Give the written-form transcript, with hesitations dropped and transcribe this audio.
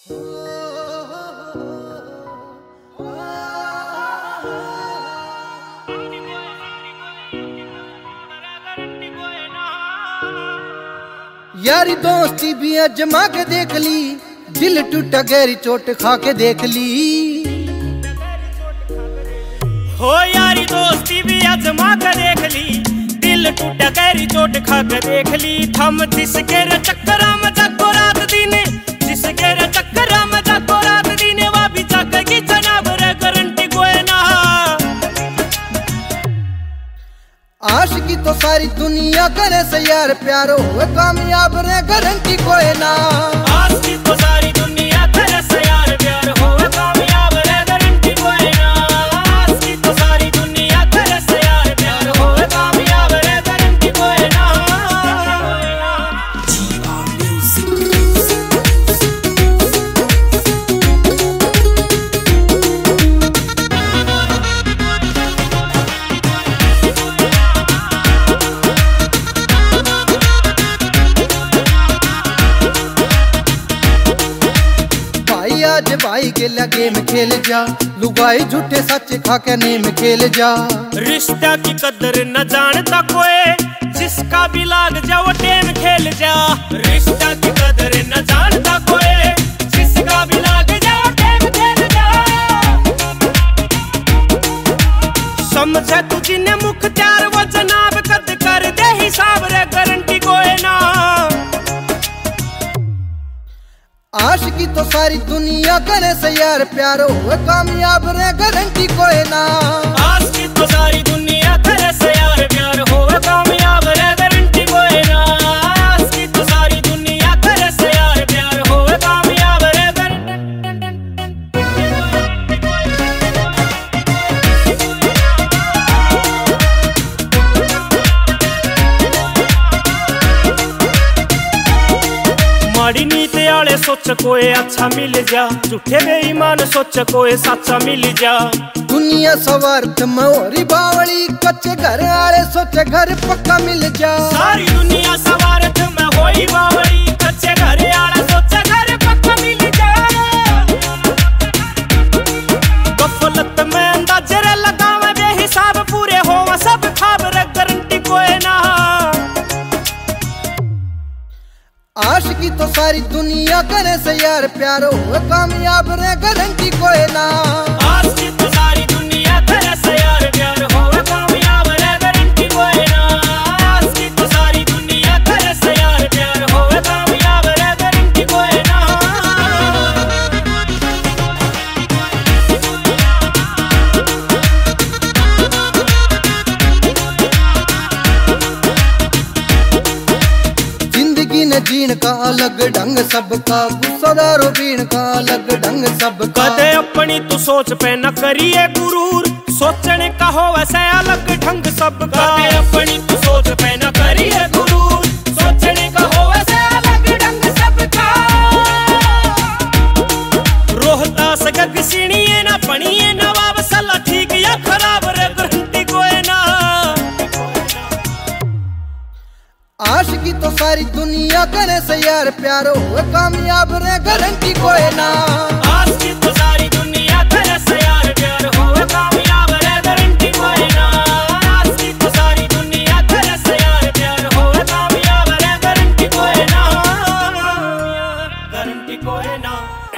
यारी दोस्ती भी अजमा के देख ली, दिल टूटा गहरी चोट खा के देख ली। हो यारी दोस्ती भी अजमा के देख ली, दिल टूटा गहरी चोट खा के देख ली। थम जिसके चक्कर में जागो रात दिन, जिसके चक्कर में जागो रात दिन, वा भी जागेगी जनाब रे गारंटी कोई ना। आशिकी तो सारी दुनिया करे से यार, प्यारो हुए कामयाब रे गारंटी कोई ना। आशिकी तो सारी दुनिया करे से यार, प्यार होवे कामयाब रे गारंटी कोई ना। आशिकी तो सारी दुनिया करे से यार, प्यार होवे कामयाब रे गारंटी कोई ना। आज भाई के गेम खेल जा, लुगाई झूठे सच खा के नेम खेल जा। रिश्ता की कदर न जानता कोई, जिसका भी लाग जा वो टेम खेल जा। रिश्ता की कदर न जानता कोई, जिसका भी लाग जा वो टेम खेल जा। समझे तू जिन्हें मुख्तियार वो जनाब, कद कर दे हिसाब रे गारंटी कोई ना। आशिकी तो सारी दुनिया करे से यार, प्यारो हुए कामयाब रे गारंटी कोई ना। आशिकी तो सारी दुनिया करे से यार, प्यार होवे कामयाब रे गारंटी कोई ना। आशिकी तो सारी दुनिया करे से यार, प्यार होवे कामयाब रे माड़ी नीति आले सोच कोई अच्छा मिल जा, झूठे बेईमान सोच कोई सच्चा मिल जा। दुनिया सवार्थ मोरी बावली, कच्चे घर आले सोच घर पक्का मिल जा। सारी दुनिया सवार्थ में होई बावली, कच्चे घर आले सोच घर पक्का मिल जा। गफलत में अंदाजे रे लगावे बेहिसाब, पूरे होवा सब खाब रे गारंटी कोई ना। आशिकी तो सारी दुनिया करे से यार, प्यारो हुए कामयाब रे गारंटी कोई ना। आशिकी तो सारी दुनिया करे से यार, प्यार होवे कामयाब रे गारंटी कोई ना। आशिकी तो सारी दुनिया करे से यार, प्यार होवे कामयाब रे गारंटी कोई ना। जिंदगी न जीण का अलग ढंग सबका, गुस्सा दारू पीण का अलग ढंग सबका। कदे अपनी तू सोच पे न करिए गुरूर, सोचने का हो वैसे अलग ढंग सबका। कदे अपनी तू सोच पे न करिए गुरूर, सोचने का हो वैसे अलग ढंग सबका। रोहतास गग सीणिए ना पणिए, नवाब सला ठीक या खराब रे गारंटी कोई ना। आशिकी तो सारी दुनिया करे से यार, प्यारो हुए कामयाब रे गारंटी कोई ना। आशिकी तो सारी दुनिया करे से यार, प्यार होवे कामयाब रे गारंटी कोई ना। आशिकी तो सारी दुनिया करे से यार, प्यार होवे कामयाब रे गारंटी कोई ना। गारंटी कोई ना।